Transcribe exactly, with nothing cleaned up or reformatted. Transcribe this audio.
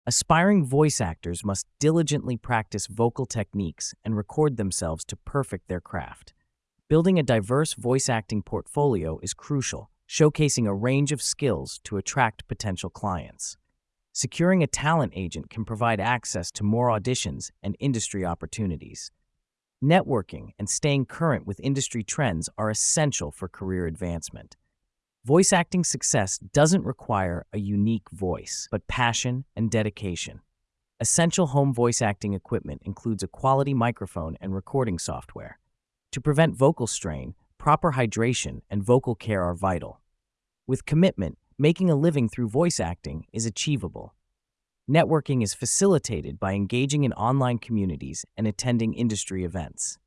Aspiring voice actors must diligently practice vocal techniques and record themselves to perfect their craft. Building a diverse voice acting portfolio is crucial, showcasing a range of skills to attract potential clients. Securing a talent agent can provide access to more auditions and industry opportunities. Networking and staying current with industry trends are essential for career advancement. Voice acting success doesn't require a unique voice, but passion and dedication. Essential home voice acting equipment includes a quality microphone and recording software. To prevent vocal strain, proper hydration and vocal care are vital. With commitment, making a living through voice acting is achievable. Networking is facilitated by engaging in online communities and attending industry events.